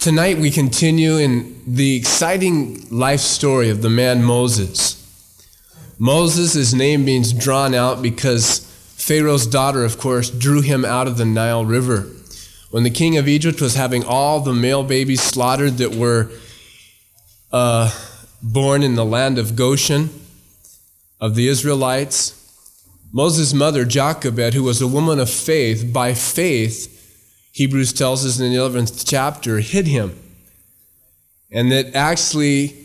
Tonight we continue in the exciting life story of the man Moses. Moses, his name means drawn out because Pharaoh's daughter, of course, drew him out of the Nile River. When the king of Egypt was having all the male babies slaughtered that were born in the land of Goshen, of the Israelites, Moses' mother, Jochebed, who was a woman of faith, by faith, Hebrews tells us in the 11th chapter, hid him. And that actually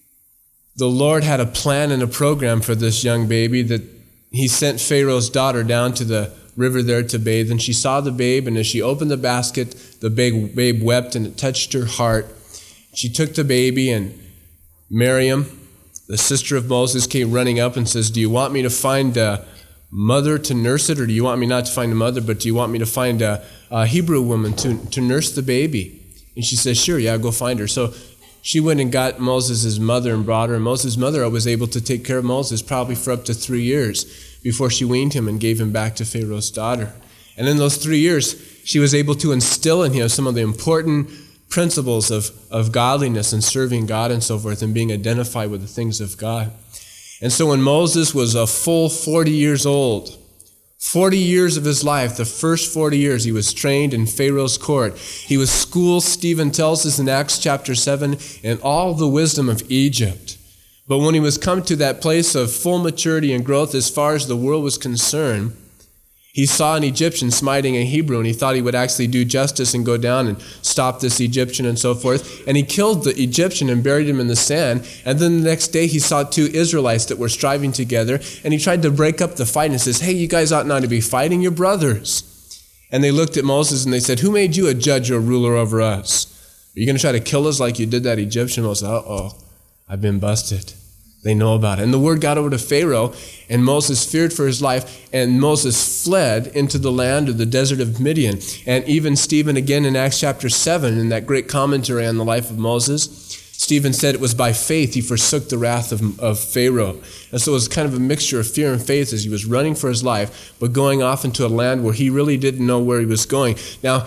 the Lord had a plan and a program for this young baby, that he sent Pharaoh's daughter down to the river there to bathe. And she saw the babe, and as she opened the basket, the babe wept, and it touched her heart. She took the baby, and Miriam, the sister of Moses, came running up and says, "Do you want me to find a mother to nurse it, or do you want me not to find a mother, but do you want me to find a Hebrew woman to nurse the baby?" And she says, "Sure, yeah, go find her." So she went and got Moses' mother and brought her, and Moses' mother was able to take care of Moses probably for up to 3 years before she weaned him and gave him back to Pharaoh's daughter. And in those 3 years, she was able to instill in him some of the important principles of godliness and serving God and so forth, and being identified with the things of God. And so when Moses was a full 40 years old, 40 years of his life, the first 40 years, he was trained in Pharaoh's court. He was schooled, Stephen tells us in Acts chapter 7, in all the wisdom of Egypt. But when he was come to that place of full maturity and growth as far as the world was concerned, he saw an Egyptian smiting a Hebrew, and he thought he would actually do justice and go down and stop this Egyptian and so forth. And he killed the Egyptian and buried him in the sand. And then the next day he saw two Israelites that were striving together, and he tried to break up the fight and says, "Hey, you guys ought not to be fighting, your brothers." And they looked at Moses and they said, "Who made you a judge or ruler over us? Are you going to try to kill us like you did that Egyptian?" Moses said, "Uh-oh, I've been busted." They know about it. And the word got over to Pharaoh, and Moses feared for his life, and Moses fled into the land of the desert of Midian. And even Stephen, again in Acts chapter 7, in that great commentary on the life of Moses, Stephen said it was by faith he forsook the wrath of Pharaoh. And so it was kind of a mixture of fear and faith as he was running for his life, but going off into a land where he really didn't know where he was going. Now,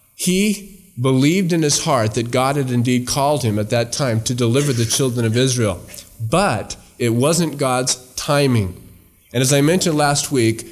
he believed in his heart that God had indeed called him at that time to deliver the children of Israel. But it wasn't God's timing. And as I mentioned last week,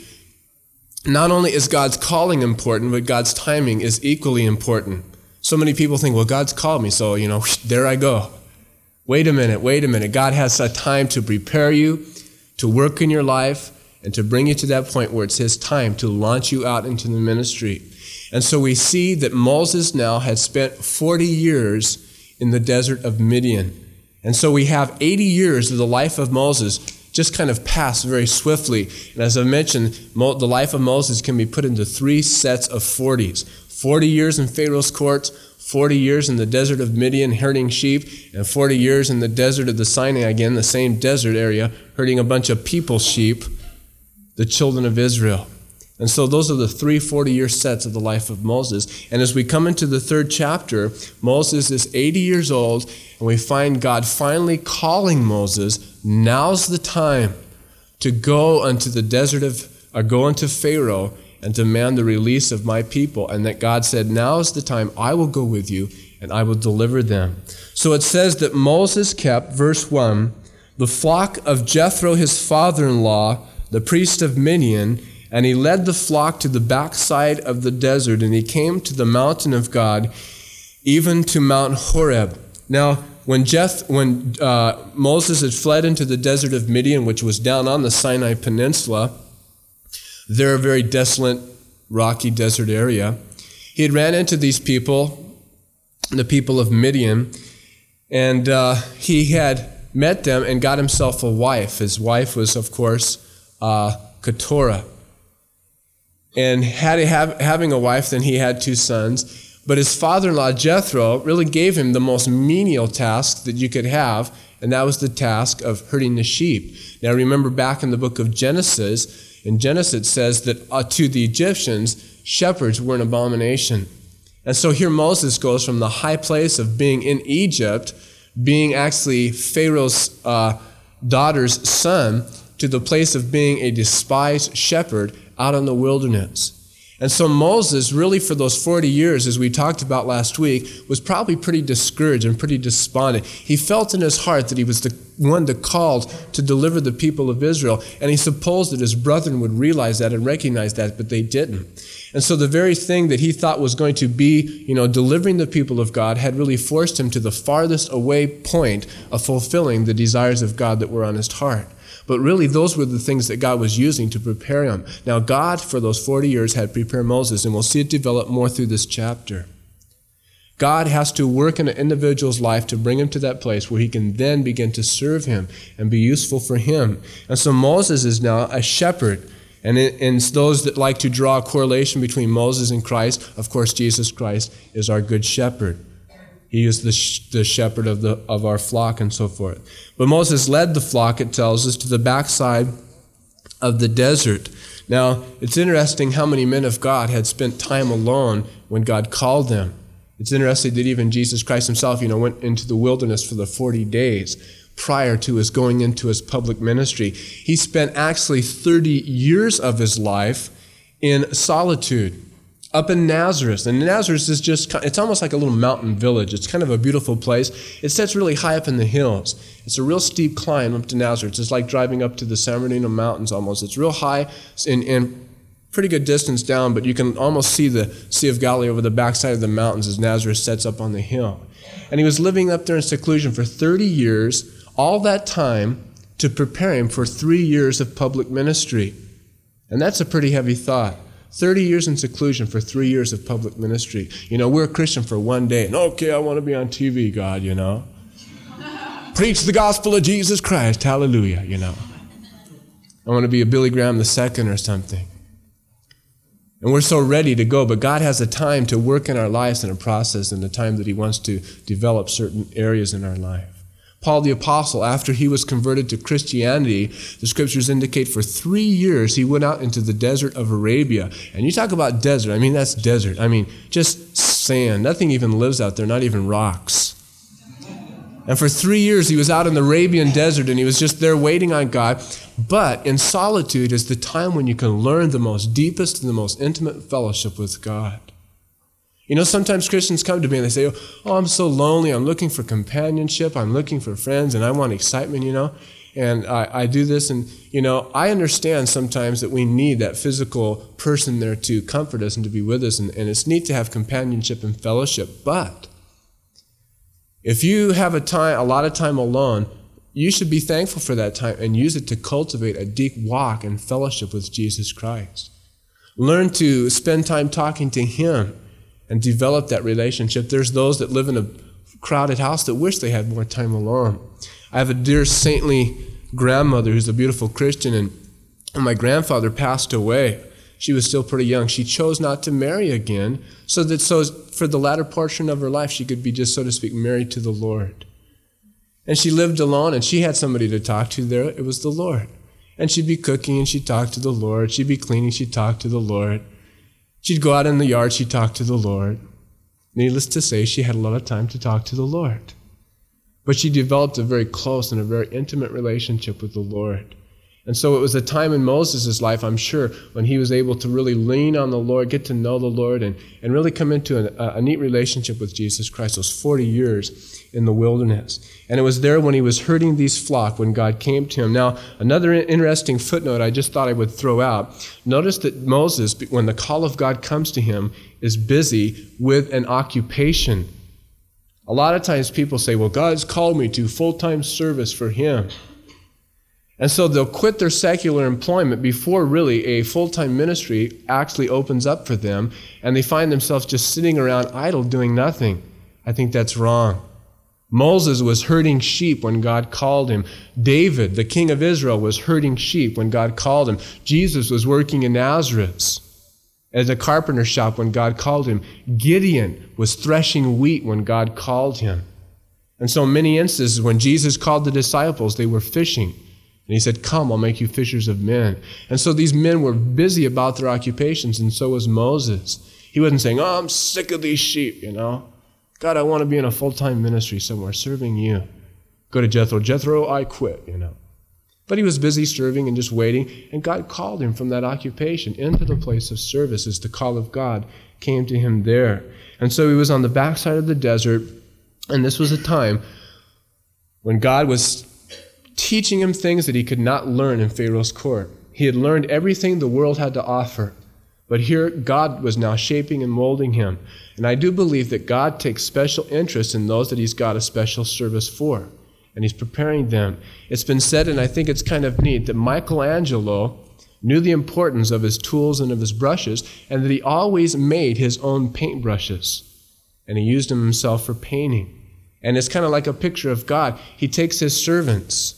not only is God's calling important, but God's timing is equally important. So many people think, well, God's called me, so, there I go. Wait a minute. God has a time to prepare you, to work in your life, and to bring you to that point where it's his time to launch you out into the ministry. And so we see that Moses now had spent 40 years in the desert of Midian. And so we have 80 years of the life of Moses just kind of pass very swiftly. And as I mentioned, the life of Moses can be put into 3 sets of 40s. 40 years in Pharaoh's courts, 40 years in the desert of Midian herding sheep, and 40 years in the desert of the Sinai, again, the same desert area, herding a bunch of people's sheep, the children of Israel. And so those are the 3 40-year sets of the life of Moses. And as we come into the 3rd chapter, Moses is 80 years old, and we find God finally calling Moses, now's the time to go unto the desert go unto Pharaoh and demand the release of my people. And that God said, now's the time, I will go with you, and I will deliver them. So it says that Moses kept, verse 1, the flock of Jethro, his father-in-law, the priest of Midian, and he led the flock to the backside of the desert, and he came to the mountain of God, even to Mount Horeb. Now, when Moses had fled into the desert of Midian, which was down on the Sinai Peninsula, they're a very desolate, rocky desert area, he had ran into these people, the people of Midian, and he had met them and got himself a wife. His wife was, of course, Keturah. And having a wife, then he had 2 sons. But his father-in-law, Jethro, really gave him the most menial task that you could have, and that was the task of herding the sheep. Now remember back in the book of Genesis, in Genesis it says that to the Egyptians, shepherds were an abomination. And so here Moses goes from the high place of being in Egypt, being actually Pharaoh's daughter's son, to the place of being a despised shepherd out in the wilderness. And so Moses, really for those 40 years, as we talked about last week, was probably pretty discouraged and pretty despondent. He felt in his heart that he was the one called to deliver the people of Israel, and he supposed that his brethren would realize that and recognize that, but they didn't. And so the very thing that he thought was going to be, delivering the people of God had really forced him to the farthest away point of fulfilling the desires of God that were on his heart. But really, those were the things that God was using to prepare him. Now, God, for those 40 years, had prepared Moses, and we'll see it develop more through this chapter. God has to work in an individual's life to bring him to that place where he can then begin to serve him and be useful for him. And so Moses is now a shepherd. And those that like to draw a correlation between Moses and Christ, of course, Jesus Christ is our good shepherd. He is the shepherd of our flock and so forth. But Moses led the flock, it tells us, to the backside of the desert. Now, it's interesting how many men of God had spent time alone when God called them. It's interesting that even Jesus Christ himself, went into the wilderness for the 40 days prior to his going into his public ministry. He spent actually 30 years of his life in solitude. Up in Nazareth. And Nazareth is it's almost like a little mountain village. It's kind of a beautiful place. It sits really high up in the hills. It's a real steep climb up to Nazareth. It's like driving up to the San Bernardino Mountains almost. It's real high and pretty good distance down, but you can almost see the Sea of Galilee over the backside of the mountains as Nazareth sets up on the hill. And he was living up there in seclusion for 30 years, all that time to prepare him for 3 years of public ministry. And that's a pretty heavy thought. 30 years in seclusion for 3 years of public ministry. We're a Christian for one day. And okay, I want to be on TV, God, Preach the gospel of Jesus Christ. Hallelujah, I want to be a Billy Graham II or something. And we're so ready to go, but God has a time to work in our lives and a process and a time that he wants to develop certain areas in our life. Paul the Apostle, after he was converted to Christianity, the scriptures indicate for 3 years he went out into the desert of Arabia. And you talk about desert, that's desert. Just sand. Nothing even lives out there, not even rocks. And for 3 years he was out in the Arabian desert and he was just there waiting on God. But in solitude is the time when you can learn the most deepest and the most intimate fellowship with God. Sometimes Christians come to me and they say, oh, I'm so lonely, I'm looking for companionship, I'm looking for friends, and I want excitement, and I do this, and, I understand sometimes that we need that physical person there to comfort us and to be with us, and it's neat to have companionship and fellowship, but if you have a lot of time alone, you should be thankful for that time and use it to cultivate a deep walk and fellowship with Jesus Christ. Learn to spend time talking to him and develop that relationship. There's those that live in a crowded house that wish they had more time alone. I have a dear saintly grandmother who's a beautiful Christian, and when my grandfather passed away, she was still pretty young. She chose not to marry again so for the latter portion of her life she could be just, so to speak, married to the Lord. And she lived alone, and she had somebody to talk to there. It was the Lord. And she'd be cooking, and she'd talk to the Lord. She'd be cleaning, she'd talk to the Lord. She'd go out in the yard, she'd talk to the Lord. Needless to say, she had a lot of time to talk to the Lord. But she developed a very close and a very intimate relationship with the Lord. And so it was a time in Moses' life, I'm sure, when he was able to really lean on the Lord, get to know the Lord, and really come into a neat relationship with Jesus Christ, those 40 years in the wilderness. And it was there when he was herding these flock when God came to him. Now, another interesting footnote I just thought I would throw out. Notice that Moses, when the call of God comes to him, is busy with an occupation. A lot of times people say, well, God's called me to full-time service for him. And so they'll quit their secular employment before really a full-time ministry actually opens up for them, and they find themselves just sitting around idle doing nothing. I think that's wrong. Moses was herding sheep when God called him. David, the king of Israel, was herding sheep when God called him. Jesus was working in Nazareth at a carpenter shop when God called him. Gideon was threshing wheat when God called him. And so in many instances, when Jesus called the disciples, they were fishing. And he said, come, I'll make you fishers of men. And so these men were busy about their occupations, and so was Moses. He wasn't saying, oh, I'm sick of these sheep, God, I want to be in a full-time ministry somewhere serving you. Go to Jethro. Jethro, I quit, But he was busy serving and just waiting, and God called him from that occupation into the place of service as the call of God came to him there. And so he was on the backside of the desert, and this was a time when God was teaching him things that he could not learn in Pharaoh's court. He had learned everything the world had to offer, but here God was now shaping and molding him. And I do believe that God takes special interest in those that he's got a special service for, and he's preparing them. It's been said, and I think it's kind of neat, that Michelangelo knew the importance of his tools and of his brushes, and that he always made his own paintbrushes, and he used them himself for painting. And it's kind of like a picture of God. He takes his servants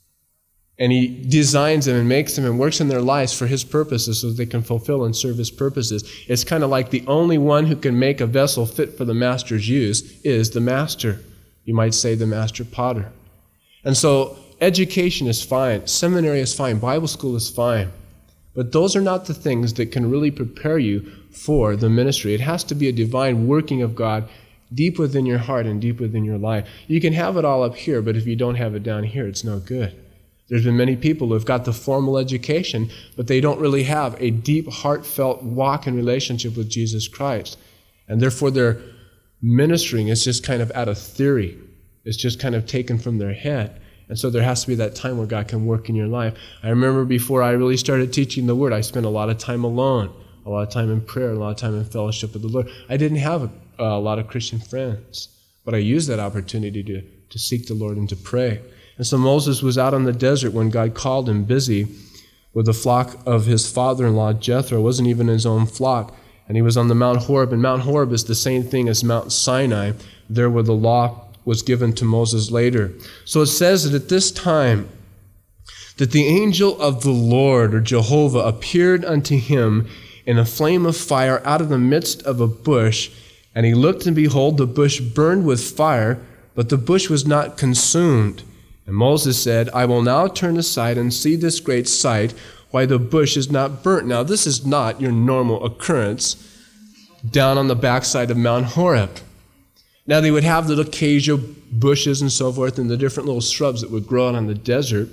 and he designs them and makes them and works in their lives for his purposes so that they can fulfill and serve his purposes. It's kind of like the only one who can make a vessel fit for the master's use is the master. You might say the master potter. And so education is fine, seminary is fine, Bible school is fine. But those are not the things that can really prepare you for the ministry. It has to be a divine working of God deep within your heart and deep within your life. You can have it all up here, but if you don't have it down here, it's no good. There's been many people who have got the formal education, but they don't really have a deep, heartfelt walk and relationship with Jesus Christ. And therefore their ministering is just kind of out of theory. It's just kind of taken from their head. And so there has to be that time where God can work in your life. I remember before I really started teaching the Word, I spent a lot of time alone, a lot of time in prayer, a lot of time in fellowship with the Lord. I didn't have a lot of Christian friends, but I used that opportunity to seek the Lord and to pray. And so Moses was out on the desert when God called him, busy with the flock of his father-in-law Jethro. It wasn't even his own flock. And he was on the Mount Horeb. And Mount Horeb is the same thing as Mount Sinai, there where the law was given to Moses later. So it says that at this time that the angel of the Lord, or Jehovah, appeared unto him in a flame of fire out of the midst of a bush. And he looked, and behold, the bush burned with fire, but the bush was not consumed. And Moses said, I will now turn aside and see this great sight, why the bush is not burnt. Now, this is not your normal occurrence down on the backside of Mount Horeb. Now, they would have little acacia bushes and so forth, and the different little shrubs that would grow out on the desert.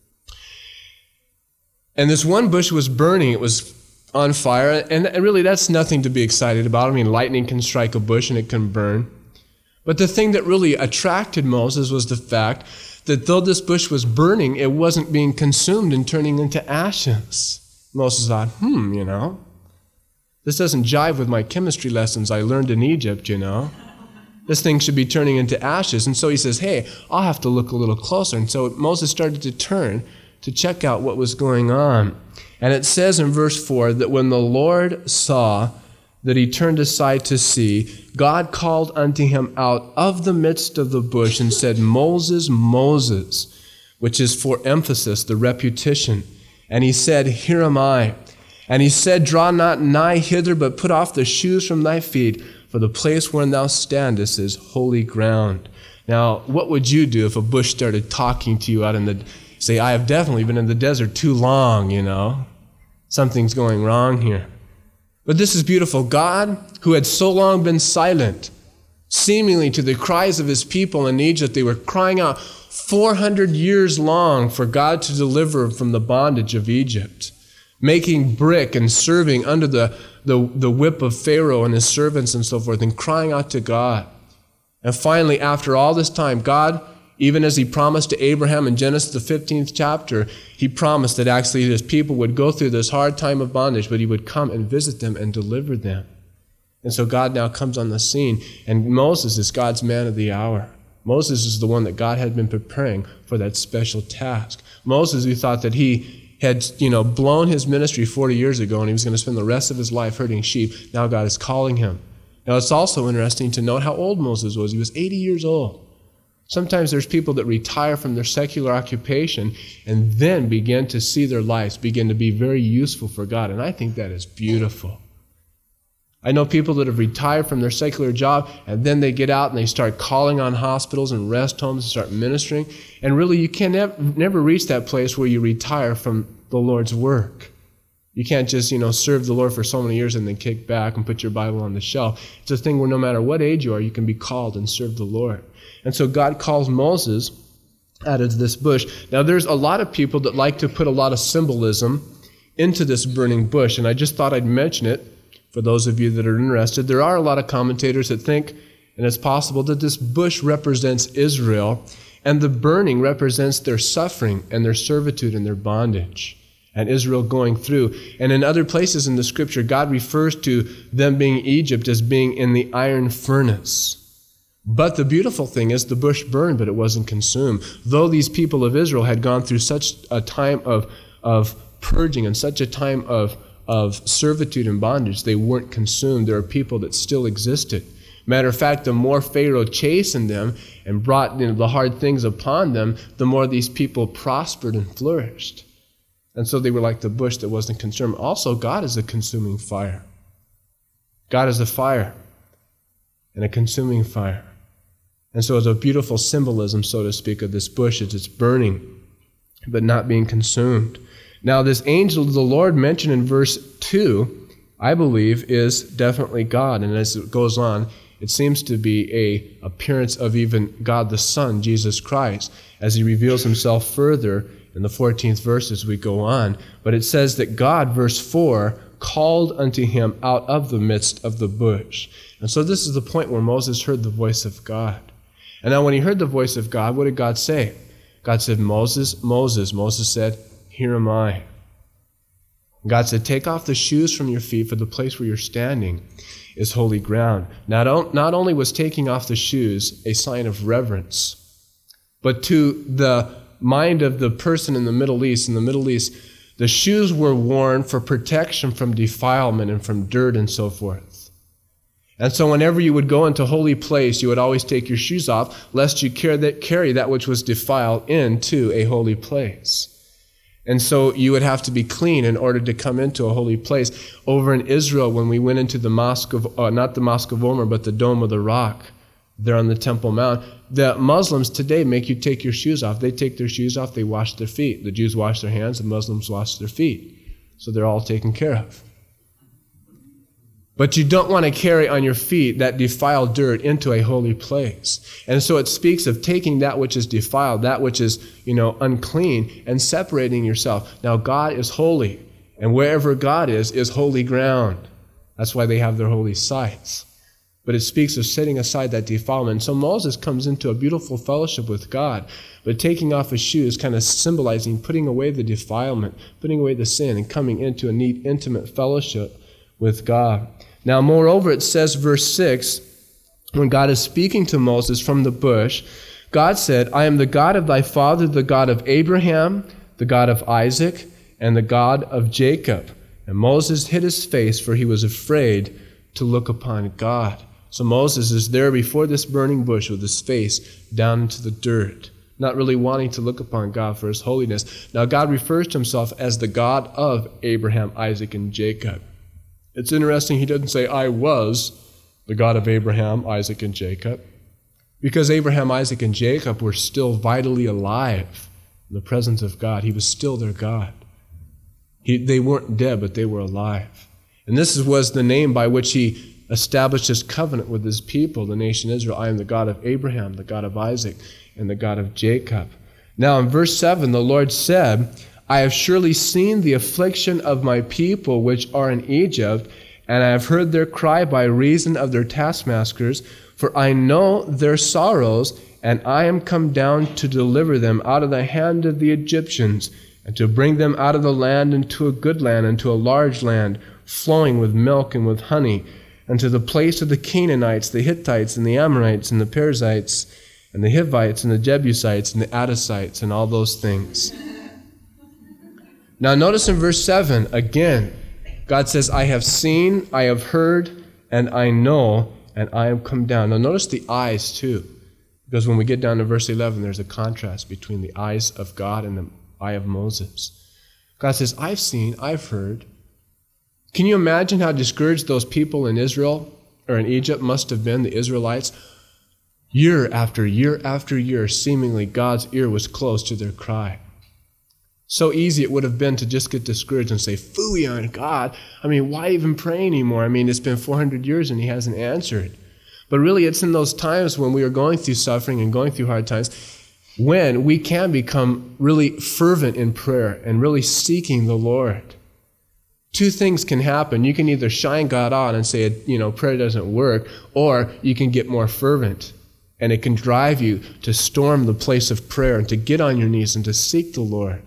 And this one bush was burning. It was on fire, and really that's nothing to be excited about. I mean, lightning can strike a bush and it can burn. But the thing that really attracted Moses was the fact that though this bush was burning, it wasn't being consumed and turning into ashes. Moses thought, this doesn't jive with my chemistry lessons I learned in Egypt, This thing should be turning into ashes. And so he says, hey, I'll have to look a little closer. And so Moses started to turn to check out what was going on. And it says in verse 4 that when the Lord saw that he turned aside to see, God called unto him out of the midst of the bush and said, Moses, Moses, which is for emphasis, the repetition. And he said, Here am I. And he said, Draw not nigh hither, but put off the shoes from thy feet, for the place wherein thou standest is holy ground. Now, what would you do if a bush started talking to you out in the, say, I have definitely been in the desert too long, Something's going wrong here. But this is beautiful. God, who had so long been silent, seemingly to the cries of his people in Egypt, they were crying out 400 years long for God to deliver from the bondage of Egypt, making brick and serving under the whip of Pharaoh and his servants and so forth, and crying out to God. And finally, after all this time, God, even as he promised to Abraham in Genesis the 15th chapter, he promised that actually his people would go through this hard time of bondage, but he would come and visit them and deliver them. And so God now comes on the scene, and Moses is God's man of the hour. Moses is the one that God had been preparing for that special task. Moses, who thought that he had, blown his ministry 40 years ago and he was going to spend the rest of his life herding sheep, now God is calling him. Now it's also interesting to note how old Moses was. He was 80 years old. Sometimes there's people that retire from their secular occupation and then begin to see their lives begin to be very useful for God. And I think that is beautiful. I know people that have retired from their secular job and then they get out and they start calling on hospitals and rest homes and start ministering. And really you can never reach that place where you retire from the Lord's work. You can't just, serve the Lord for so many years and then kick back and put your Bible on the shelf. It's a thing where no matter what age you are, you can be called and serve the Lord. And so God calls Moses out of this bush. Now, there's a lot of people that like to put a lot of symbolism into this burning bush, and I just thought I'd mention it for those of you that are interested. There are a lot of commentators that think, and it's possible, that this bush represents Israel, and the burning represents their suffering and their servitude and their bondage, and Israel going through. And in other places in the Scripture, God refers to them being Egypt as being in the iron furnace. But the beautiful thing is the bush burned, but it wasn't consumed. Though these people of Israel had gone through such a time of purging and such a time of servitude and bondage, they weren't consumed. There are people that still existed. Matter of fact, the more Pharaoh chastened them and brought the hard things upon them, the more these people prospered and flourished. And so they were like the bush that wasn't consumed. Also, God is a consuming fire. God is a fire and a consuming fire. And so it's a beautiful symbolism, so to speak, of this bush as it's burning, but not being consumed. Now, this angel of the Lord mentioned in verse 2, I believe, is definitely God. And as it goes on, it seems to be an appearance of even God the Son, Jesus Christ, as he reveals himself further in the 14th verse as we go on. But it says that God, verse 4, called unto him out of the midst of the bush. And so this is the point where Moses heard the voice of God. And now when he heard the voice of God, what did God say? God said, Moses, Moses. Moses said, here am I. God said, take off the shoes from your feet, for the place where you're standing is holy ground. Not only was taking off the shoes a sign of reverence, but to the mind of the person in the Middle East, the shoes were worn for protection from defilement and from dirt and so forth. And so whenever you would go into a holy place, you would always take your shoes off, lest you carry that which was defiled into a holy place. And so you would have to be clean in order to come into a holy place. Over in Israel, when we went into the mosque of, not the Mosque of Omar, but the Dome of the Rock, there on the Temple Mount, the Muslims today make you take your shoes off. They take their shoes off, they wash their feet. The Jews wash their hands, the Muslims wash their feet. So they're all taken care of. But you don't want to carry on your feet that defiled dirt into a holy place. And so it speaks of taking that which is defiled, that which is, unclean, and separating yourself. Now, God is holy, and wherever God is holy ground. That's why they have their holy sites. But it speaks of setting aside that defilement. So Moses comes into a beautiful fellowship with God, but taking off his shoes, kind of symbolizing putting away the defilement, putting away the sin, and coming into a neat, intimate fellowship with God. Now, moreover, it says, verse 6, when God is speaking to Moses from the bush, God said, I am the God of thy father, the God of Abraham, the God of Isaac, and the God of Jacob. And Moses hid his face, for he was afraid to look upon God. So Moses is there before this burning bush with his face down into the dirt, not really wanting to look upon God for his holiness. Now, God refers to himself as the God of Abraham, Isaac, and Jacob. It's interesting, he doesn't say, I was the God of Abraham, Isaac, and Jacob, because Abraham, Isaac, and Jacob were still vitally alive in the presence of God. He was still their God. They weren't dead, but they were alive. And this was the name by which he established his covenant with his people, the nation Israel. I am the God of Abraham, the God of Isaac, and the God of Jacob. Now in verse 7, the Lord said, I have surely seen the affliction of my people which are in Egypt, and I have heard their cry by reason of their taskmasters, for I know their sorrows, and I am come down to deliver them out of the hand of the Egyptians, and to bring them out of the land into a good land, into a large land, flowing with milk and with honey, and to the place of the Canaanites, the Hittites, and the Amorites, and the Perizzites, and the Hivites, and the Jebusites, and the Adasites, and all those things. Now notice in verse 7, again, God says, I have seen, I have heard, and I know, and I am come down. Now notice the eyes too, because when we get down to verse 11, there's a contrast between the eyes of God and the eye of Moses. God says, I've seen, I've heard. Can you imagine how discouraged those people in Israel, or in Egypt, must have been, the Israelites? Year after year after year, seemingly God's ear was closed to their cry. So easy it would have been to just get discouraged and say, phooey on God. I mean, why even pray anymore? I mean, it's been 400 years and he hasn't answered. But really, it's in those times when we are going through suffering and going through hard times, when we can become really fervent in prayer and really seeking the Lord. Two things can happen. You can either shine God on and say, prayer doesn't work, or you can get more fervent. And it can drive you to storm the place of prayer and to get on your knees and to seek the Lord.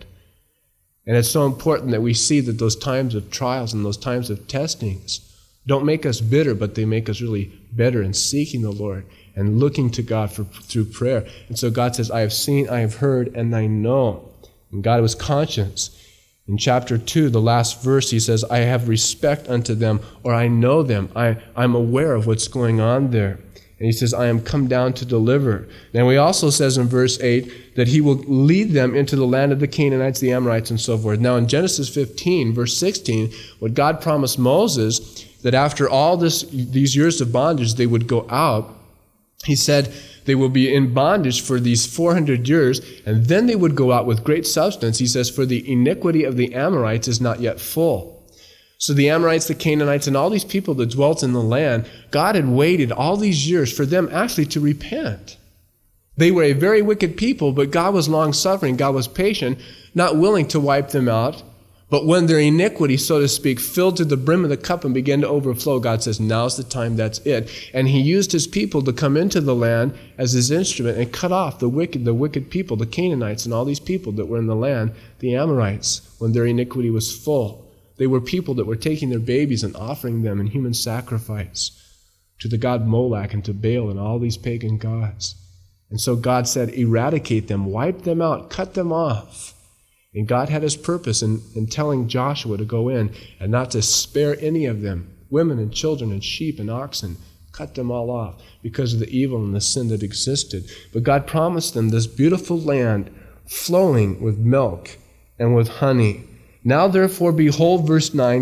And it's so important that we see that those times of trials and those times of testings don't make us bitter, but they make us really better in seeking the Lord and looking to God through prayer. And so God says, I have seen, I have heard, and I know. And God was conscious. In chapter 2, the last verse, he says, I have respect unto them, or I know them. I'm aware of what's going on there. And he says, I am come down to deliver. And he also says in verse 8 that he will lead them into the land of the Canaanites, the Amorites, and so forth. Now in Genesis 15, verse 16, what God promised Moses, that after all these years of bondage, they would go out. He said they will be in bondage for these 400 years, and then they would go out with great substance. He says, for the iniquity of the Amorites is not yet full. So the Amorites, the Canaanites, and all these people that dwelt in the land, God had waited all these years for them actually to repent. They were a very wicked people, but God was long-suffering, God was patient, not willing to wipe them out. But when their iniquity, so to speak, filled to the brim of the cup and began to overflow, God says, now's the time, that's it. And he used his people to come into the land as his instrument and cut off the wicked people, the Canaanites and all these people that were in the land, the Amorites, when their iniquity was full. They were people that were taking their babies and offering them in human sacrifice to the god Moloch and to Baal and all these pagan gods. And so God said, eradicate them, wipe them out, cut them off. And God had his purpose in telling Joshua to go in and not to spare any of them, women and children and sheep and oxen, cut them all off because of the evil and the sin that existed. But God promised them this beautiful land flowing with milk and with honey. Now therefore, behold, verse 9,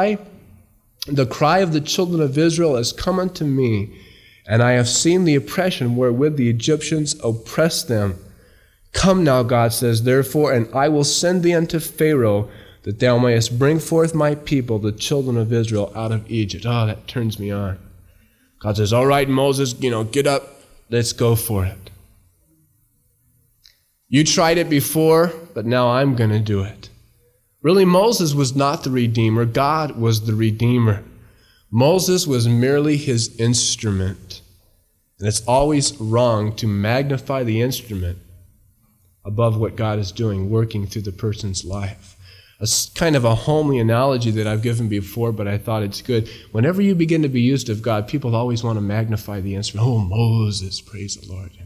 the cry of the children of Israel has come unto me, and I have seen the oppression wherewith the Egyptians oppress them. Come now, God says, therefore, and I will send thee unto Pharaoh, that thou mayest bring forth my people, the children of Israel, out of Egypt. Oh, that turns me on. God says, all right, Moses, get up, let's go for it. You tried it before, but now I'm going to do it. Really, Moses was not the Redeemer. God was the Redeemer. Moses was merely his instrument. And it's always wrong to magnify the instrument above what God is doing, working through the person's life. A kind of a homely analogy that I've given before, but I thought it's good. Whenever you begin to be used of God, people always want to magnify the instrument. Oh, Moses, praise the Lord,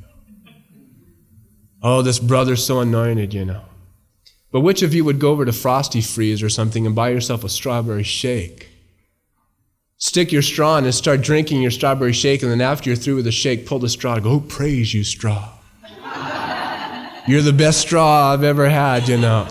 Oh, this brother's so anointed, But which of you would go over to Frosty Freeze or something and buy yourself a strawberry shake? Stick your straw in and start drinking your strawberry shake, and then after you're through with the shake, pull the straw and go, oh, praise you, straw. You're the best straw I've ever had,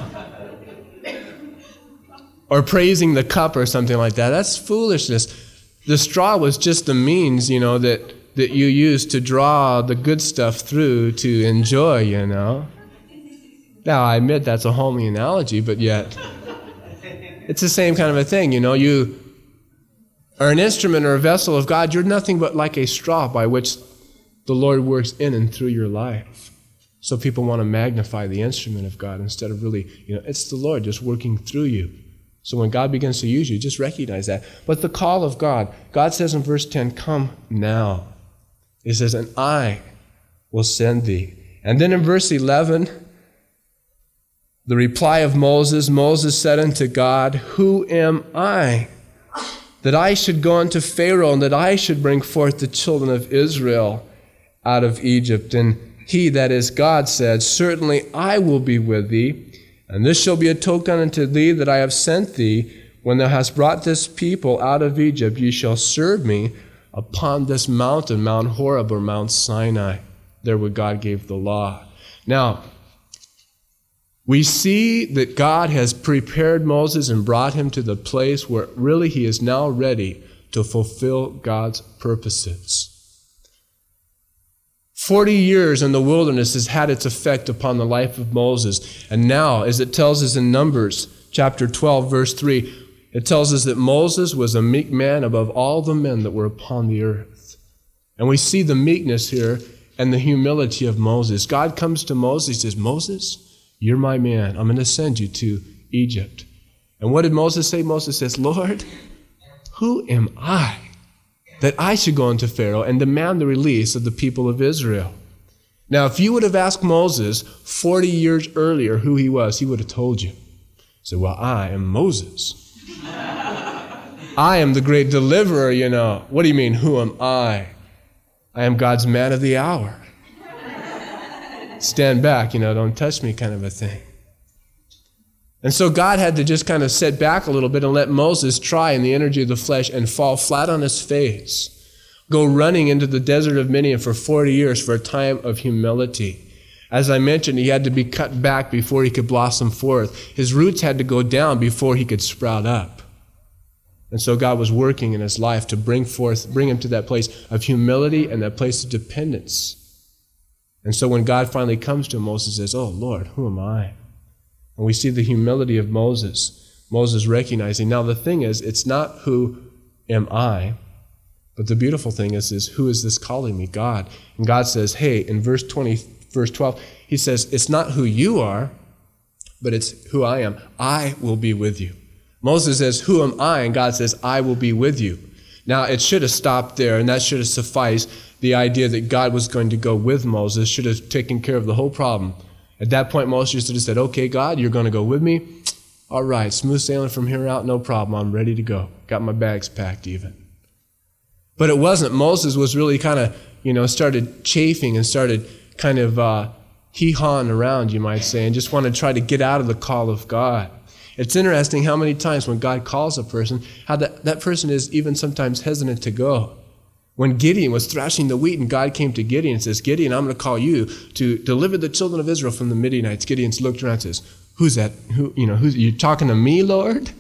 Or praising the cup or something like that. That's foolishness. The straw was just the means, that you use to draw the good stuff through to enjoy, Now, I admit that's a homely analogy, but yet it's the same kind of a thing, You are an instrument or a vessel of God. You're nothing but like a straw by which the Lord works in and through your life. So people want to magnify the instrument of God instead of really, it's the Lord just working through you. So when God begins to use you, just recognize that. But the call of God says in verse 10, come now. He says, and I will send thee. And then in verse 11, the reply of Moses said unto God, who am I, that I should go unto Pharaoh, and that I should bring forth the children of Israel out of Egypt? And he, that is God, said, certainly I will be with thee, and this shall be a token unto thee that I have sent thee. When thou hast brought this people out of Egypt, ye shall serve me upon this mountain, Mount Horeb or Mount Sinai, there where God gave the law. Now, we see that God has prepared Moses and brought him to the place where really he is now ready to fulfill God's purposes. 40 years in the wilderness has had its effect upon the life of Moses. And now, as it tells us in Numbers chapter 12, verse 3, it tells us that Moses was a meek man above all the men that were upon the earth. And we see the meekness here and the humility of Moses. God comes to Moses, he says, Moses, you're my man. I'm going to send you to Egypt. And what did Moses say? Moses says, Lord, who am I that I should go into Pharaoh and demand the release of the people of Israel? Now, if you would have asked Moses 40 years earlier who he was, he would have told you. He said, well, I am Moses. I am the great deliverer, you know. What do you mean, who am I? I am God's man of the hour. Stand back, you know, don't touch me kind of a thing. And so God had to just kind of sit back a little bit and let Moses try in the energy of the flesh and fall flat on his face. Go running into the desert of Midian for 40 years for a time of humility. As I mentioned, he had to be cut back before he could blossom forth. His roots had to go down before he could sprout up. And so God was working in his life to bring him to that place of humility and that place of dependence. And so when God finally comes to him, Moses says, oh, Lord, who am I? And we see the humility of Moses. Moses recognizing. Now the thing is, it's not who am I, but the beautiful thing is who is this calling me? God. And God says, hey, in verse 12, he says, it's not who you are, but it's who I am. I will be with you. Moses says, who am I? And God says, I will be with you. Now, it should have stopped there, and that should have sufficed. The idea that God was going to go with Moses should have taken care of the whole problem. At that point, Moses should have said, okay, God, you're going to go with me? All right, smooth sailing from here out, no problem. I'm ready to go. Got my bags packed even. But it wasn't. Moses was really kind of, started chafing and started kind of hee-hawing around, you might say, and just wanted to try to get out of the call of God. It's interesting how many times when God calls a person, how that person is even sometimes hesitant to go. When Gideon was thrashing the wheat and God came to Gideon and says, Gideon, I'm going to call you to deliver the children of Israel from the Midianites. Gideon looked around and says, who's that? Who's you talking to me, Lord?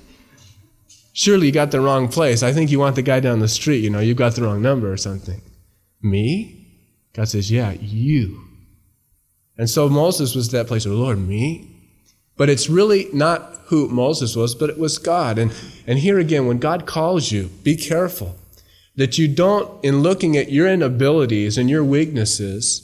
Surely you got the wrong place. I think you want the guy down the street. You've got the wrong number or something. Me? God says, yeah, you. And so Moses was that place, Lord, me? But it's really not who Moses was, but it was God. And here again, when God calls you, be careful that you don't, in looking at your inabilities and your weaknesses,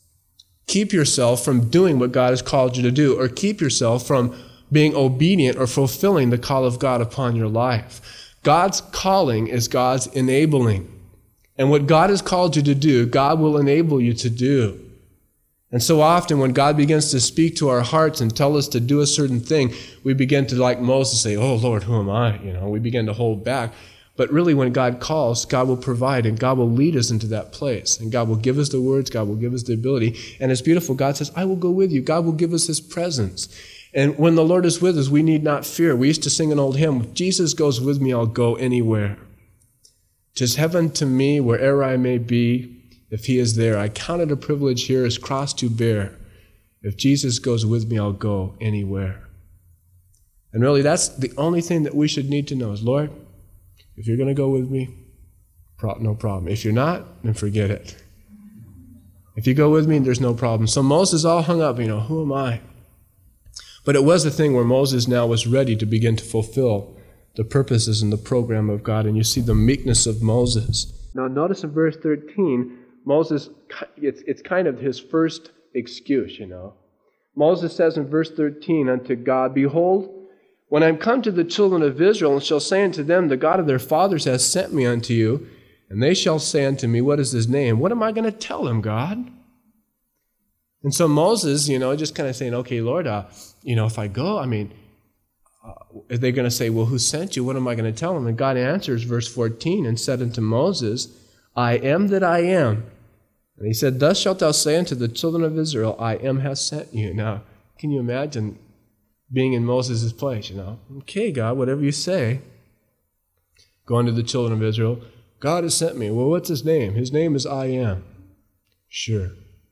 keep yourself from doing what God has called you to do, or keep yourself from being obedient or fulfilling the call of God upon your life. God's calling is God's enabling. And what God has called you to do, God will enable you to do. And so often when God begins to speak to our hearts and tell us to do a certain thing, we begin to, like Moses, say, oh, Lord, who am I? We begin to hold back. But really when God calls, God will provide and God will lead us into that place. And God will give us the words, God will give us the ability. And it's beautiful. God says, I will go with you. God will give us his presence. And when the Lord is with us, we need not fear. We used to sing an old hymn, if Jesus goes with me, I'll go anywhere. 'Tis heaven to me, where'er I may be. If he is there, I count it a privilege here his cross to bear. If Jesus goes with me, I'll go anywhere. And really, that's the only thing that we should need to know is, Lord, if you're going to go with me, no problem. If you're not, then forget it. If you go with me, there's no problem. So Moses all hung up, who am I? But it was the thing where Moses now was ready to begin to fulfill the purposes and the program of God. And you see the meekness of Moses. Now notice in verse 13, Moses, it's kind of his first excuse, Moses says in verse 13 unto God, behold, when I am come to the children of Israel, and shall say unto them, the God of their fathers has sent me unto you, and they shall say unto me, what is his name? What am I going to tell them, God? And so Moses, just kind of saying, okay, Lord, if I go, are they going to say, well, who sent you? What am I going to tell them? And God answers, verse 14, and said unto Moses, I am that I am. And he said, thus shalt thou say unto the children of Israel, I am has sent you. Now, can you imagine being in Moses' place, Okay, God, whatever you say. Going to the children of Israel, God has sent me. Well, what's his name? His name is I am. Sure.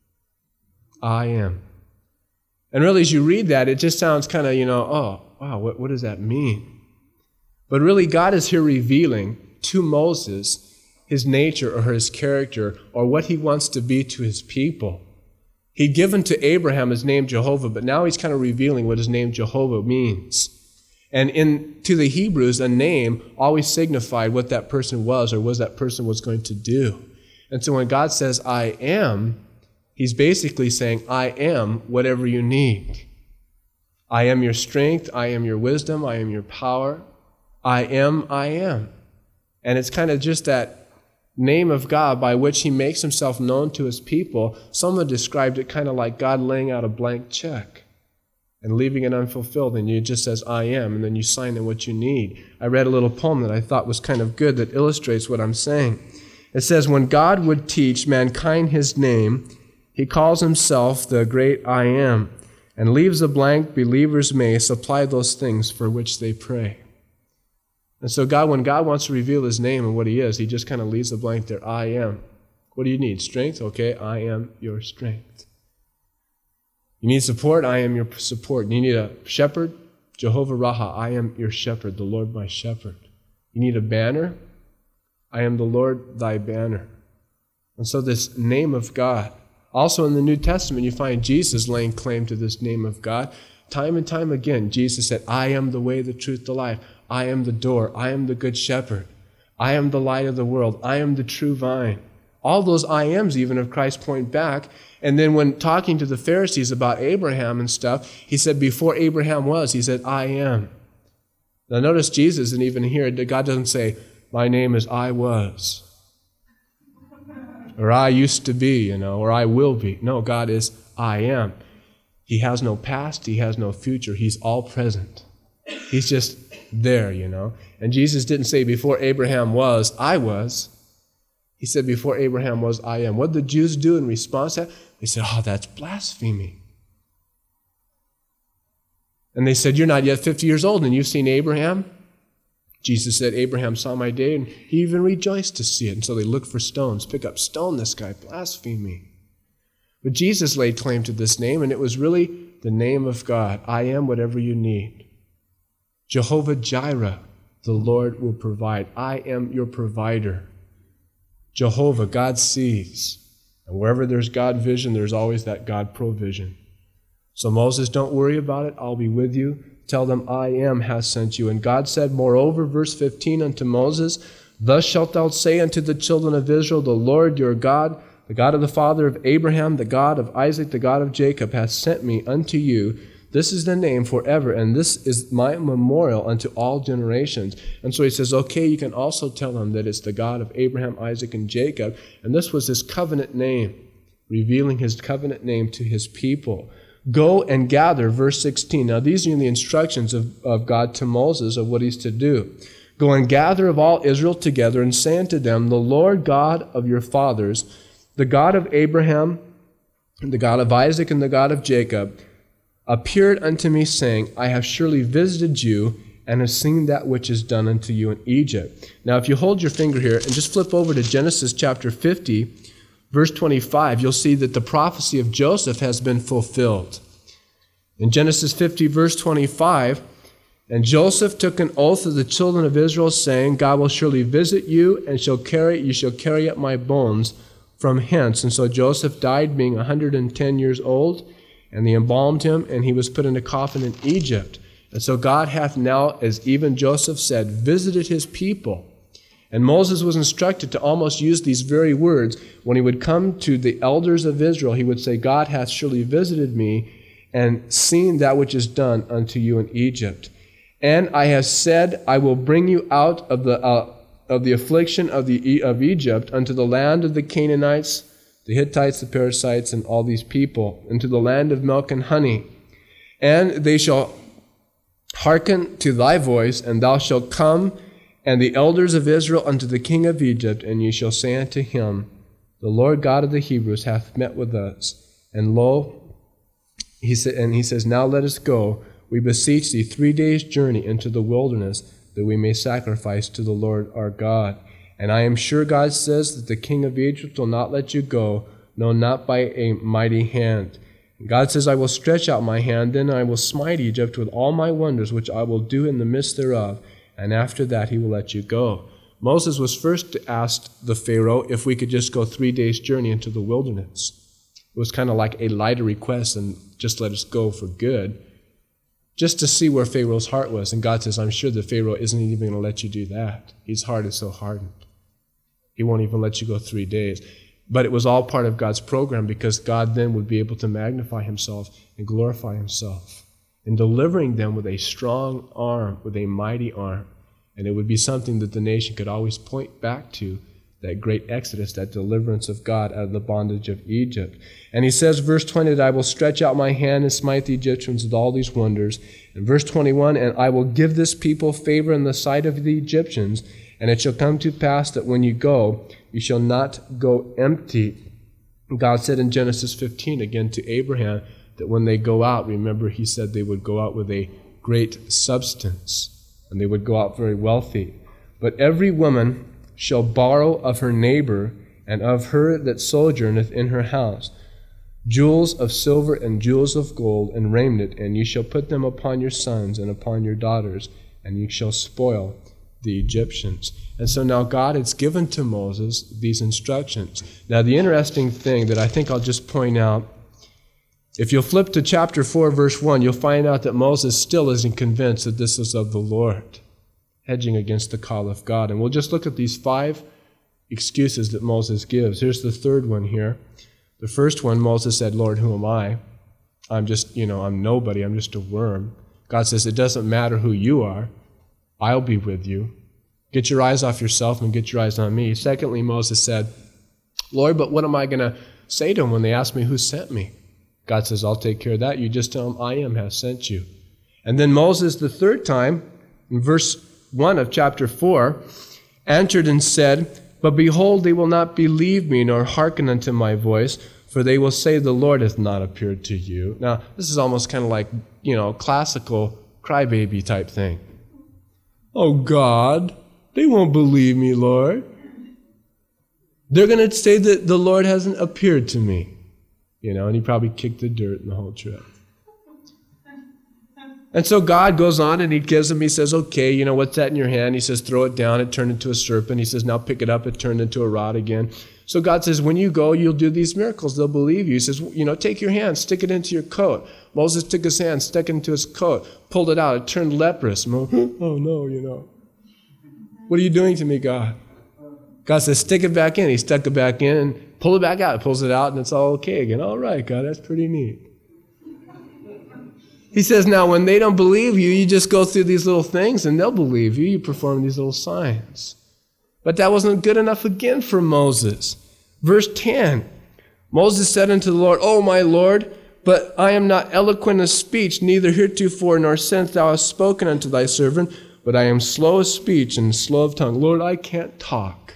I am. And really, as you read that, it just sounds kind of, oh, wow, what does that mean? But really, God is here revealing to Moses his nature or his character or what he wants to be to his people. He'd given to Abraham his name Jehovah, but now he's kind of revealing what his name Jehovah means. And to the Hebrews, a name always signified what that person was or what that person was going to do. And so when God says, I am, He's basically saying, I am whatever you need. I am your strength, I am your wisdom, I am your power. I am. And it's kind of just that name of God by which he makes himself known to his people. Someone described it kind of like God laying out a blank check and leaving it unfulfilled, and it just says, I am, and then you sign in what you need. I read a little poem that I thought was kind of good that illustrates what I'm saying. It says, when God would teach mankind his name, he calls himself the great I am, and leaves a blank believers may supply those things for which they pray. And so when God wants to reveal his name and what he is, he just kind of leaves a blank there, I am. What do you need? Strength? Okay, I am your strength. You need support? I am your support. You need a shepherd? Jehovah Raha, I am your shepherd, the Lord my shepherd. You need a banner? I am the Lord thy banner. And so this name of God. Also in the New Testament, you find Jesus laying claim to this name of God. Time and time again, Jesus said, I am the way, the truth, the life. I am the door. I am the good shepherd. I am the light of the world. I am the true vine. All those I ams even of Christ point back. And then when talking to the Pharisees about Abraham and stuff, he said, before Abraham was, he said, I am. Now notice Jesus, and even here, God doesn't say, my name is I was. Or I used to be, or I will be. No, God is I am. He has no past. He has no future. He's all present. He's just there, And Jesus didn't say before Abraham was, I was. He said before Abraham was, I am. What did the Jews do in response to that? They said, that's blasphemy. And they said, you're not yet 50 years old and you've seen Abraham? Jesus said, Abraham saw my day and he even rejoiced to see it. And so they looked for stones. Pick up, stone this guy, blasphemy. But Jesus laid claim to this name, and it was really the name of God. I am whatever you need. Jehovah Jireh, the Lord will provide. I am your provider. Jehovah, God sees. And wherever there's God vision, there's always that God provision. So Moses, don't worry about it. I'll be with you. Tell them, I am has sent you. And God said, moreover, verse 15, unto Moses, thus shalt thou say unto the children of Israel, the Lord your God, the God of the father of Abraham, the God of Isaac, the God of Jacob, hath sent me unto you. This is the name forever, and this is my memorial unto all generations. And so he says, okay, you can also tell them that it's the God of Abraham, Isaac, and Jacob. And this was his covenant name, revealing his covenant name to his people. Go and gather, verse 16. Now these are the instructions of God to Moses of what he's to do. Go and gather of all Israel together, and say unto them, the Lord God of your fathers, the God of Abraham, the God of Isaac, and the God of Jacob, appeared unto me, saying, I have surely visited you, and have seen that which is done unto you in Egypt. Now, if you hold your finger here and just flip over to Genesis chapter 50, verse 25, you'll see that the prophecy of Joseph has been fulfilled. In Genesis 50, verse 25, and Joseph took an oath of the children of Israel, saying, God will surely visit you, and you shall carry up my bones from hence. And so Joseph died being 110 years old, and they embalmed him, and he was put in a coffin in Egypt. And so God hath now, as even Joseph said, visited his people. And Moses was instructed to almost use these very words. When he would come to the elders of Israel, he would say, God hath surely visited me, and seen that which is done unto you in Egypt. And I have said, I will bring you out of the affliction of Egypt unto the land of the Canaanites, the Hittites, the Perizzites, and all these people, into the land of milk and honey. And they shall hearken to thy voice, and thou shalt come, and the elders of Israel unto the king of Egypt, and ye shall say unto him, the Lord God of the Hebrews hath met with us. And lo, he says, now let us go. We beseech thee 3 days' journey into the wilderness, that we may sacrifice to the Lord our God. And I am sure, God says, that the king of Egypt will not let you go, no, not by a mighty hand. And God says, I will stretch out my hand, then I will smite Egypt with all my wonders, which I will do in the midst thereof. And after that he will let you go. Moses was first asked the Pharaoh if we could just go 3 days' journey into the wilderness. It was kind of like a lighter request and just let us go for good, just to see where Pharaoh's heart was. And God says, I'm sure that Pharaoh isn't even going to let you do that. His heart is so hardened. He won't even let you go 3 days. But it was all part of God's program because God then would be able to magnify himself and glorify himself in delivering them with a strong arm, with a mighty arm. And it would be something that the nation could always point back to, that great exodus, that deliverance of God out of the bondage of Egypt. And he says, verse 20, that I will stretch out my hand and smite the Egyptians with all these wonders. And verse 21, and I will give this people favor in the sight of the Egyptians, and it shall come to pass that when you go, you shall not go empty. God said in Genesis 15, again to Abraham, that when they go out, remember he said they would go out with a great substance, and they would go out very wealthy. But every woman shall borrow of her neighbor and of her that sojourneth in her house jewels of silver and jewels of gold and raiment, and you shall put them upon your sons and upon your daughters, and you shall spoil the Egyptians. And so now God has given to Moses these instructions. Now the interesting thing that I think I'll just point out, if you'll flip to chapter 4, verse 1, you'll find out that Moses still isn't convinced that this is of the Lord, hedging against the call of God. And we'll just look at these 5 excuses that Moses gives. Here's the third one here. The first one, Moses said, Lord, who am I? I'm just, I'm nobody. I'm just a worm. God says, it doesn't matter who you are. I'll be with you. Get your eyes off yourself and get your eyes on me. Secondly, Moses said, Lord, but what am I going to say to them when they ask me who sent me? God says, I'll take care of that. You just tell them, I am has sent you. And then Moses, the third time, in verse 1 of chapter 4, answered and said, but behold, they will not believe me, nor hearken unto my voice, for they will say, the Lord hath not appeared to you. Now, this is almost kind of like, classical crybaby type thing. Oh, God, they won't believe me, Lord. They're going to say that the Lord hasn't appeared to me. And he probably kicked the dirt in the whole trip. And so God goes on and he gives him, he says, okay, what's that in your hand? He says, throw it down. It turned into a serpent. He says, now pick it up. It turned into a rod again. So God says, when you go, you'll do these miracles. They'll believe you. He says, take your hand, stick it into your coat. Moses took his hand, stuck it into his coat, pulled it out. It turned leprous. Oh, no, What are you doing to me, God? God says, stick it back in. He stuck it back in and pull it back out. He pulls it out and it's all okay again. All right, God, that's pretty neat. He says, now when they don't believe you, you just go through these little things and they'll believe you. You perform these little signs. But that wasn't good enough again for Moses. Verse 10, Moses said unto the Lord, O my Lord, but I am not eloquent of speech, neither heretofore nor since thou hast spoken unto thy servant, but I am slow of speech and slow of tongue. Lord, I can't talk.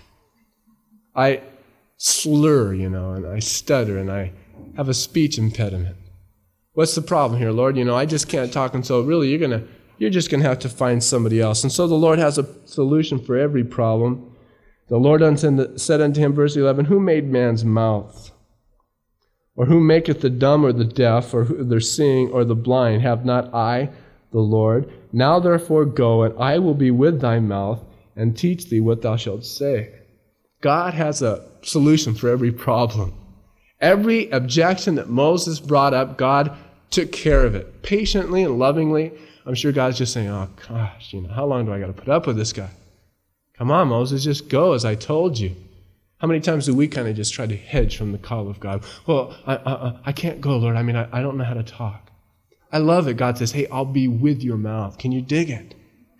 I slur, and I stutter, and I have a speech impediment. What's the problem here, Lord? I just can't talk, and so really you're just going to have to find somebody else. And so the Lord has a solution for every problem. The Lord said unto him, verse 11, who made man's mouth? Or who maketh the dumb or the deaf, or the seeing or the blind? Have not I, the Lord? Now therefore go, and I will be with thy mouth, and teach thee what thou shalt say. God has a solution for every problem. Every objection that Moses brought up, God took care of it patiently and lovingly. I'm sure God's just saying, oh gosh, how long do I got to put up with this guy? Come on, Moses, just go as I told you. How many times do we kind of just try to hedge from the call of God? Well, I can't go, Lord. I don't know how to talk. I love it. God says, hey, I'll be with your mouth. Can you dig it?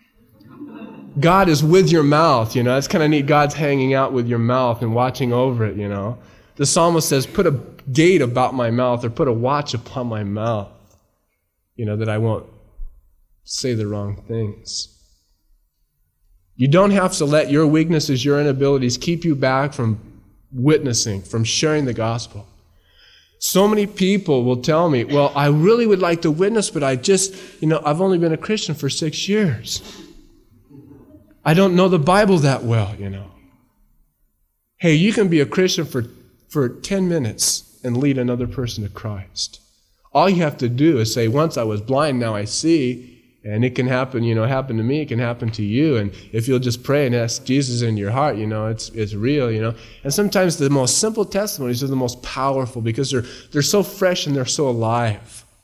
God is with your mouth, It's kind of neat. God's hanging out with your mouth and watching over it, The psalmist says, put a gate about my mouth, or put a watch upon my mouth, that I won't say the wrong things. You don't have to let your weaknesses, your inabilities keep you back from witnessing, from sharing the gospel. So many people will tell me, well, I really would like to witness, but I've only been a Christian for 6 years. I don't know the Bible that well, Hey, you can be a Christian for 10 minutes and lead another person to Christ. All you have to do is say, once I was blind, now I see. And it can happen, happen to me, it can happen to you. And if you'll just pray and ask Jesus in your heart, it's real, And sometimes the most simple testimonies are the most powerful because they're so fresh and they're so alive.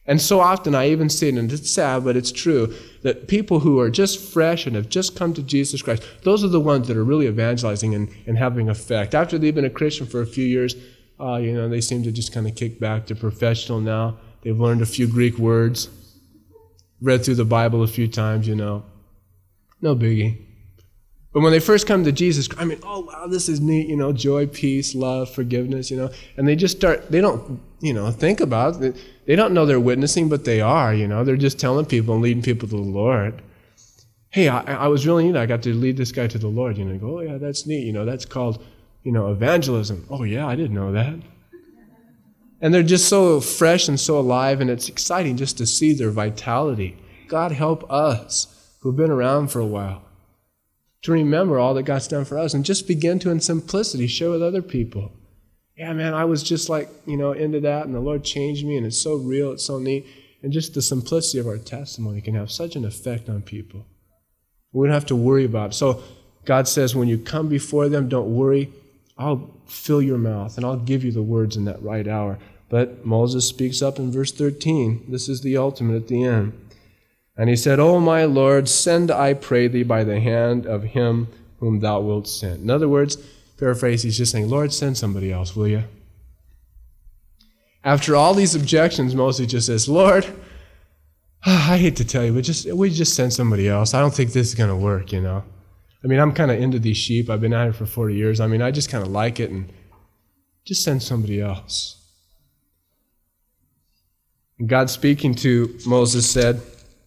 And so often I even see it, and it's sad, but it's true, that people who are just fresh and have just come to Jesus Christ, those are the ones that are really evangelizing and having effect. After they've been a Christian for a few years, they seem to just kind of kick back to professional now. They've learned a few Greek words, read through the Bible a few times, no biggie. But when they first come to Jesus, oh wow, this is neat, joy, peace, love, forgiveness, and they just start, they don't, think about it. They don't know they're witnessing, but they are, they're just telling people and leading people to the Lord. Hey, I was really neat, I got to lead this guy to the Lord, you go, oh yeah, that's neat, that's called, evangelism. Oh yeah, I didn't know that. And they're just so fresh and so alive, and it's exciting just to see their vitality. God help us who've been around for a while to remember all that God's done for us and just begin to, in simplicity, share with other people. Yeah, man, I was just into that, and the Lord changed me, and it's so real, it's so neat. And just the simplicity of our testimony can have such an effect on people. We don't have to worry about it. So God says, when you come before them, don't worry. I'll fill your mouth, and I'll give you the words in that right hour. But Moses speaks up in verse 13. This is the ultimate at the end. And he said, O my Lord, send, I pray thee, by the hand of him whom thou wilt send. In other words, paraphrase, he's just saying, Lord, send somebody else, will you? After all these objections, Moses just says, Lord, I hate to tell you, but we just send somebody else. I don't think this is going to work, I'm kind of into these sheep. I've been at it for 40 years. I just kind of like it, and just send somebody else. And God, speaking to Moses, said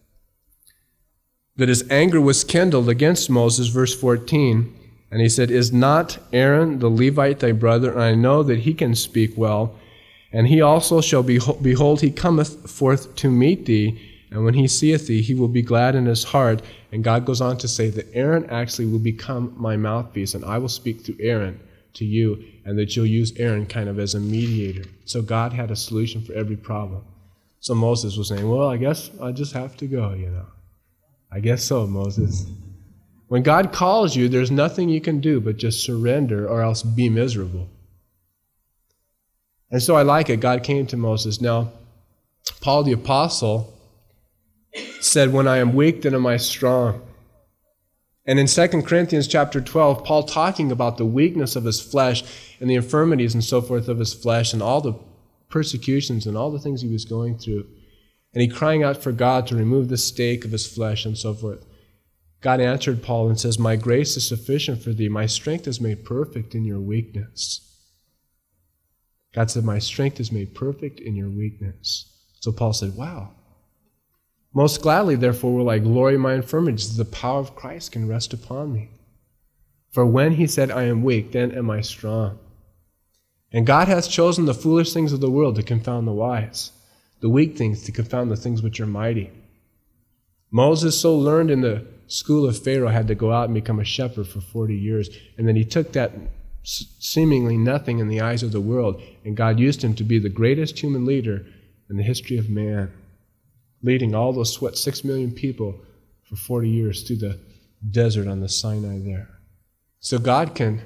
that his anger was kindled against Moses, verse 14, and he said, Is not Aaron the Levite thy brother? And I know that he can speak well, and he also shall behold, he cometh forth to meet thee, and when he seeth thee, he will be glad in his heart. And God goes on to say that Aaron actually will become my mouthpiece, and I will speak through Aaron to you, and that you'll use Aaron kind of as a mediator. So God had a solution for every problem. So Moses was saying, well, I guess I just have to go, I guess so, Moses. When God calls you, there's nothing you can do but just surrender or else be miserable. And so I like it. God came to Moses. Now, Paul the Apostle said, when I am weak, then am I strong. And in 2 Corinthians chapter 12, Paul talking about the weakness of his flesh and the infirmities and so forth of his flesh and all the persecutions and all the things he was going through. And he crying out for God to remove the stake of his flesh and so forth. God answered Paul and says, my grace is sufficient for thee. My strength is made perfect in your weakness. God said, my strength is made perfect in your weakness. So Paul said, wow. Most gladly, therefore, will I glory in my infirmities. The power of Christ can rest upon me. For when he said, I am weak, then am I strong. And God hath chosen the foolish things of the world to confound the wise, the weak things to confound the things which are mighty. Moses, so learned in the school of Pharaoh, had to go out and become a shepherd for 40 years. And then he took that seemingly nothing in the eyes of the world, and God used him to be the greatest human leader in the history of man, leading all those 6 million people for 40 years through the desert on the Sinai there. So God can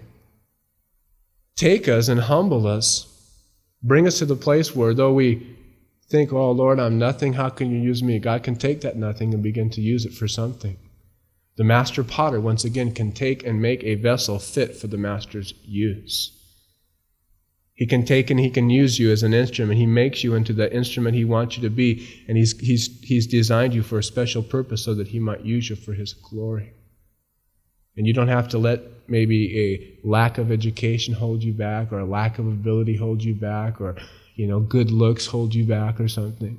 take us and humble us, bring us to the place where though we think, oh Lord, I'm nothing, how can you use me? God can take that nothing and begin to use it for something. The master potter, once again, can take and make a vessel fit for the master's use. He can take and he can use you as an instrument. He makes you into the instrument he wants you to be, and he's designed you for a special purpose so that he might use you for his glory. And you don't have to let maybe a lack of education hold you back, or a lack of ability hold you back, or good looks hold you back or something.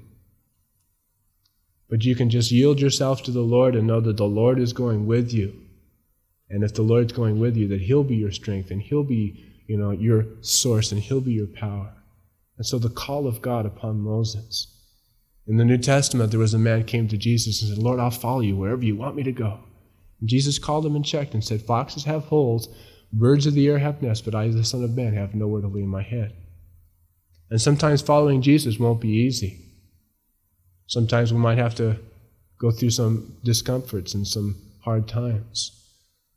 But you can just yield yourself to the Lord and know that the Lord is going with you. And if the Lord's going with you, that he'll be your strength, and he'll be your source, and he'll be your power. And so the call of God upon Moses. In the New Testament, there was a man came to Jesus and said, Lord, I'll follow you wherever you want me to go. And Jesus called him and checked and said, foxes have holes, birds of the air have nests, but I, the Son of Man, have nowhere to lay my head. And sometimes following Jesus won't be easy. Sometimes we might have to go through some discomforts and some hard times.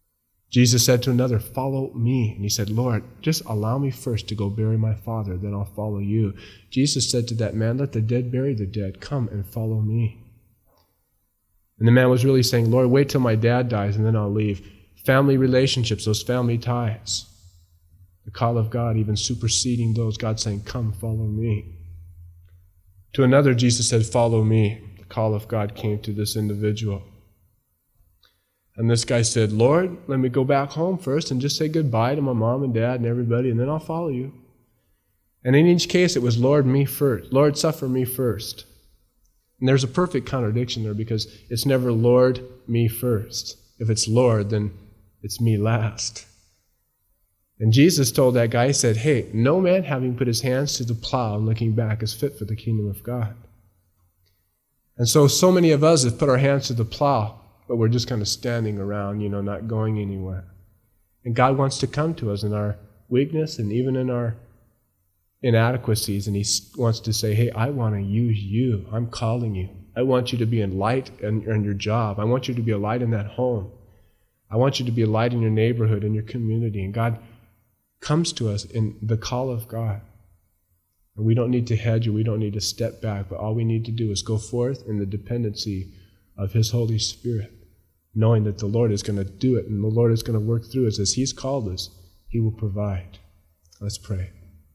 Jesus said to another, follow me. And he said, Lord, just allow me first to go bury my father, then I'll follow you. Jesus said to that man, let the dead bury the dead. Come and follow me. And the man was really saying, Lord, wait till my dad dies and then I'll leave. Family relationships, those family ties. The call of God even superseding those. God saying, come, follow me. To another, Jesus said, follow me. The call of God came to this individual. And this guy said, Lord, let me go back home first and just say goodbye to my mom and dad and everybody, and then I'll follow you. And in each case, it was, Lord, me first. Lord, suffer me first. And there's a perfect contradiction there because it's never Lord, me first. If it's Lord, then it's me last. And Jesus told that guy, he said, hey, no man having put his hands to the plow and looking back is fit for the kingdom of God. And so many of us have put our hands to the plow, but we're just kind of standing around, not going anywhere. And God wants to come to us in our weakness and even in our inadequacies, and He wants to say, hey, I want to use you. I'm calling you. I want you to be a light in your job. I want you to be a light in that home. I want you to be a light in your neighborhood, in your community. And God comes to us in the call of God. And we don't need to hedge or we don't need to step back, but all we need to do is go forth in the dependency of His Holy Spirit, knowing that the Lord is going to do it and the Lord is going to work through us as He's called us. He will provide. Let's pray.